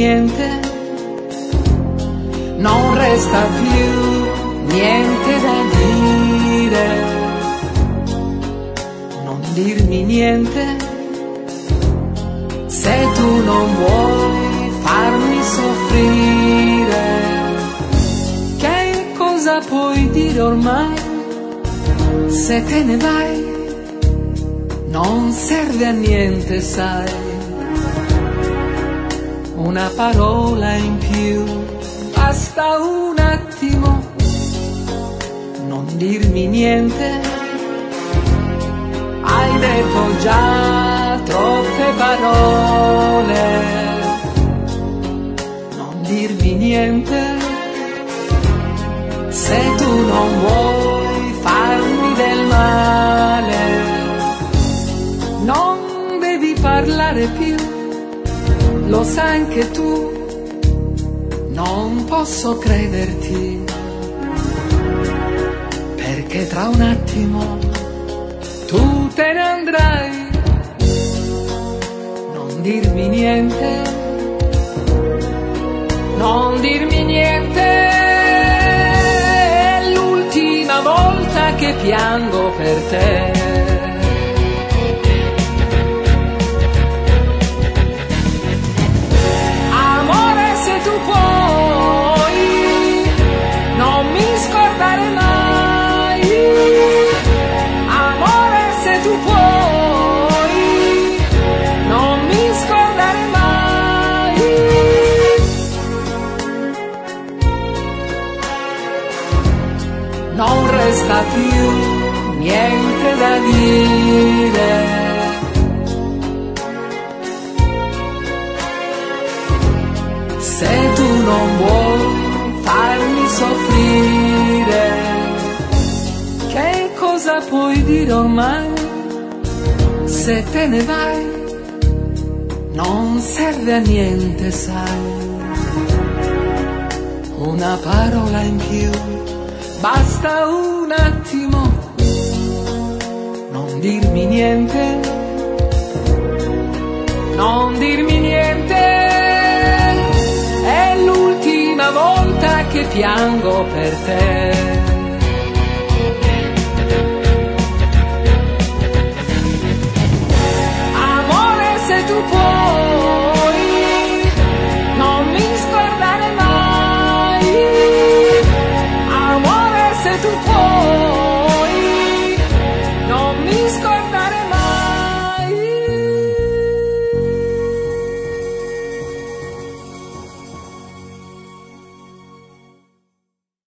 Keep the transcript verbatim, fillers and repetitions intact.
niente, non resta più niente da dire, non dirmi niente, se tu non vuoi farmi soffrire. Che cosa puoi dire ormai, se te ne vai, non serve a niente, sai, una parola in più, basta un attimo, non dirmi niente, hai detto già troppe parole, non dirmi niente, se tu non vuoi farmi del male, non devi parlare più, lo sai anche tu, non posso crederti, perché tra un attimo tu te ne andrai, non dirmi niente, non dirmi niente, è l'ultima volta che piango per te. Non resta più niente da dire, se tu non vuoi farmi soffrire. Che cosa puoi dire ormai, se te ne vai, non serve a niente, sai, una parola in più, basta un attimo, non dirmi niente, non dirmi niente, è l'ultima volta che piango per te. Amore, se tu puoi, non mi scordare mai, se tu puoi.